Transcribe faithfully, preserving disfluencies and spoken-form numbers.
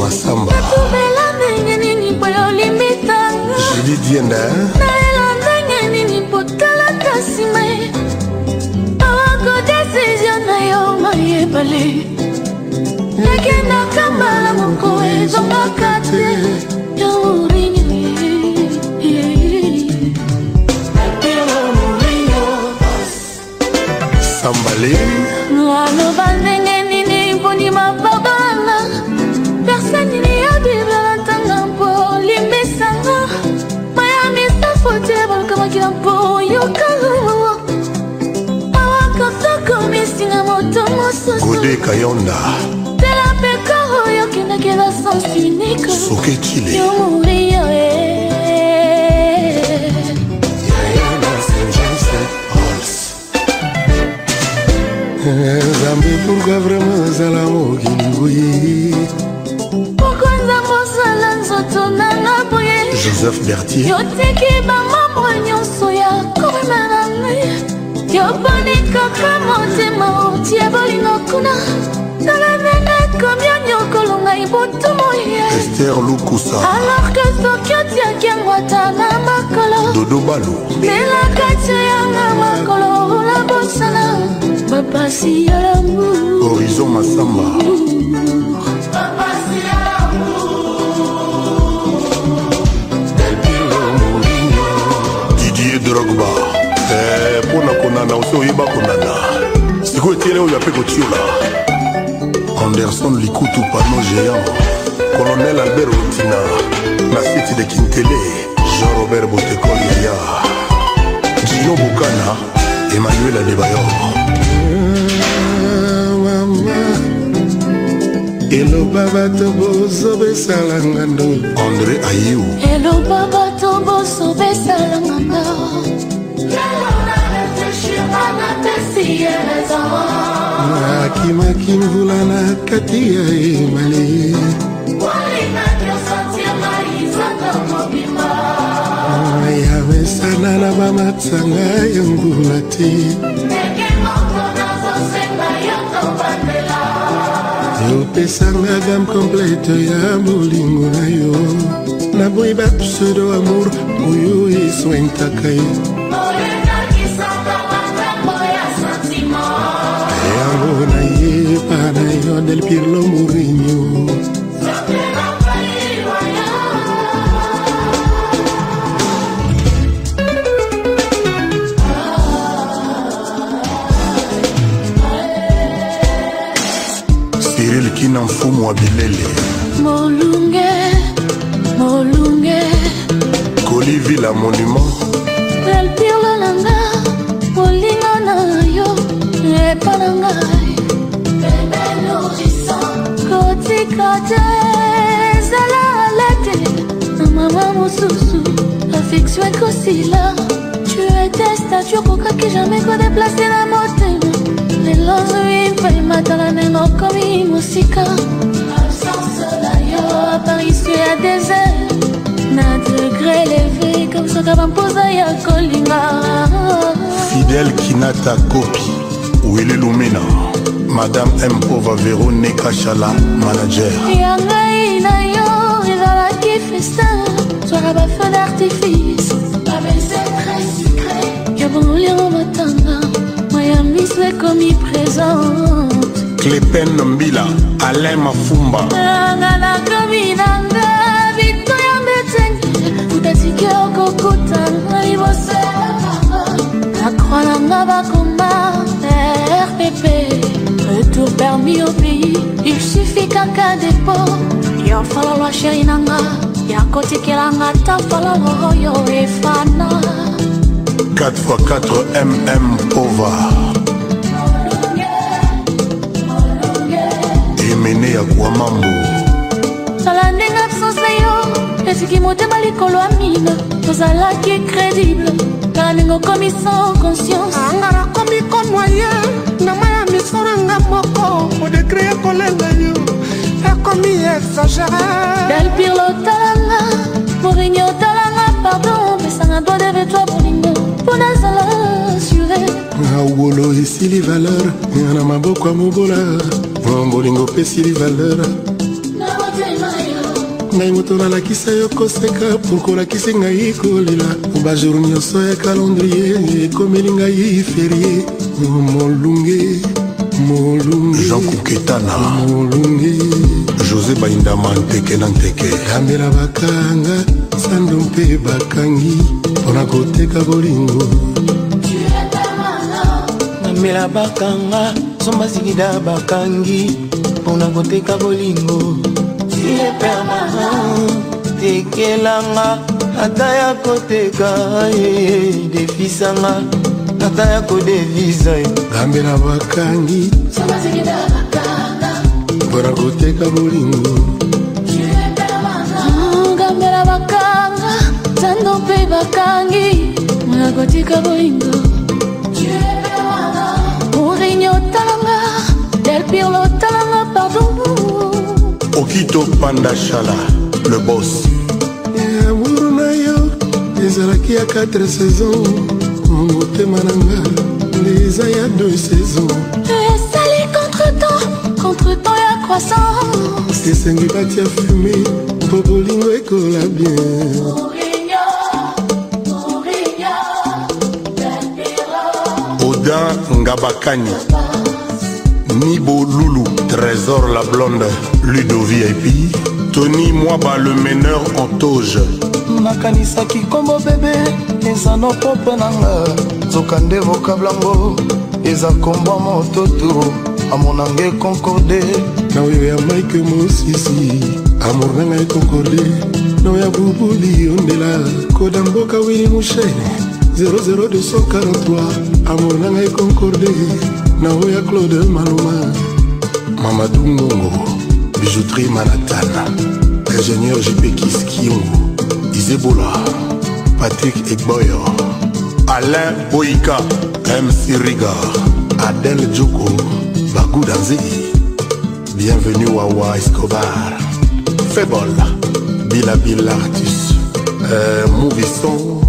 Masamba Julie Dienda Sambale personne n'y a Bible l'entendant pour l'imbécile. Miami sa faute comme qu'il en pour yokalo. Awa koto komi singa moto moso. Godé Kayonda. De la pekaro yokina kela sens unique. Soke Chile. Yo mourir eh. Zambi pourquoi vraiment Zalamo Guingoui. Pourquoi Zamo Zalanzoto Nana Boye. Joseph Berthier. Yo teki ba mambo nyonso ya komenane. Yo boni kaka motema otie bolingo kuna. Tala nene combien nyokolonga iboto moye. Esther Lukusa. Alors que Sokyo tia kiangwata na makolo. Dodo Balo. Nela kache ya na makolo la bosana. Papa si à l'amour. Horizon Massamba. Papa si à l'amour. Del Piero Mourinho. Didier Drogba. Eh, pona konana oso yeba konana. Siko etiele oyo ape kotiola. Anderson Likutu Pano Géant. Colonel Albert Rotina. La cité de Kintele. Jean-Robert Botekol Yaya. Gino Bukana. Emmanuel Adebayor. Hello Baba Tobo Sobe Salangando. André Ayou. Hello Baba Tobo Sobe Salangando. Akima Kim Vulana Katia Emali. Yawe Sanana Bamatsanga Yangulati. Yo pesanga gamme complète ya bolingo na yo. Na boy ba pseudo amour oyo iso intakai. Yango na ye para yo del Pirlo Mourinho. Cyril Kinamfumu Abilele. Molunge, Molunge. Colivi la monument. Del Pirlo Nanga, Molinga na yo, Epanangai. Bébé nourrissant. Koti kate, Zala alate. Maman Moussousou, affection et Kosila. Tu étais statue coca qui jamais qu'à déplacer la montée. Les langues paye matala neno komi musika. Absence d'ailleurs à Paris tu as des ailes. Na degré levé comme ça qu'avant posa ya kolinga. Fidèle Kinata Kopi. Ouele Lumina. Madame M. Pova Véronique Chala, manager. Yanga ina yo, izala ki festin. Soir à bas feu d'artifice. La baisse est très sucrée. Yaboulir au matanga. Miami c'est comme y présente. Clépen Mbila, Alain Mafumba. Nanga na kaminanga, Victoria Mbetenge. Utatike okokuta, Ibose. La croix nanga bakoma, R P P. Retour permis au pays, il suffit qu'un cas dépôt. Yo fala loi chéri nanga, ya koti kelanga ta fala royo e fana. quatre fois quatre M M Pova. Emene ya Kwamambo. Sala nenga absence yo, esiki motema likolo amina. Tozala qui est crédible, car nengo komi sans conscience. Angara komi konwaye, nama ya misoranga moko. Au décret kolenga yo, ya komi exagéré. Del Pirlo talanga, Mourinho talanga, pardon. Mais ça n'a doit de toi bolingo, pour nazala assuré. Awolo ici les valeurs, yana maboko amubola. Bolingo pesi les valeurs. Na bote ngai moto nalakisa yo koseka pour kolakisi ngai kolela bajour nyonso ya calendrier ekomeli ngai ferie molunge molunge Jean Kouketana molunge José Baindama nteke na nteke kambela bakanga sando mpe bakangi mpona koteka bolingo kambela bakanga somba zingida bakangi mpona koteka bolingo ile permanent tekelanga ata ya koteka defisanga ata ya kodevisa kambela bakangi mpona koteka bolingo kambela bakanga sando mpe bakangi mpona koteka bolingo Mourinho talanga Del Pirlo talanga pardon Okito Pandachala, le boss. Amour na yo, ezalaki ya quatre saisons. Motema nanga, les a ya deux saisons. Esali contre-temps, contre-temps ya croissance. Esengi bati ya fumé, po bolingo ekola bien. Mourinho, Mourinho, Del Pirlo. Odin Ngabakani. Nibo Loulou, Trésor la blonde, Ludo V I P, Tony Mwaba le meneur en toge. Nakanisaki kombo bébé, eza no pope nanga. Zokande vocablango, eza kombo mototo, amonange concordé. Na oyo ya Mike Mosisi, amour nanga e concordé. Na oyo ya Bubuli ondela, koda mboka Willy Mouchene, zéro zéro deux cent quarante-trois, amour nanga e concordé. Naoya Claude Maloma Mamadou Ngongo Bijouterie Manhattan Ingénieur J P Kiskiongo Isebola Patrick Egboyo Alain Boïka M C Riga Adèle Djoko Bagou Danzi Bienvenue Wawa Escobar Fébol Bila Bill Artus euh, Mouvisson